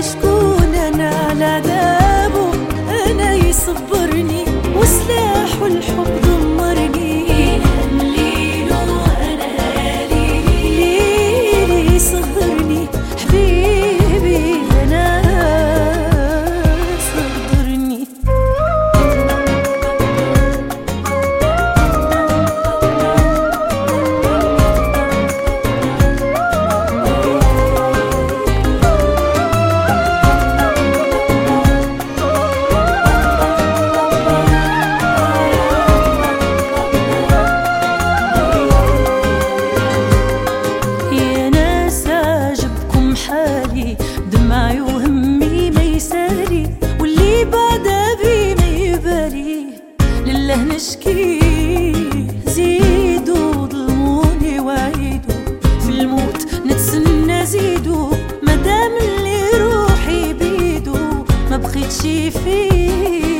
شكون انا على عذابه انا يصبرني وسلاح الحب دمرني. ليلو انا ليلي سهرني حبيبي انا صدرني. دمعي وهمي ما يسالي واللي بعده بي ما يبالي. لله نشكي زيدوا ظلموني وعيدوا في الموت نتسنى زيدوا مادام اللي روحي بيدو ما بخيتش فيه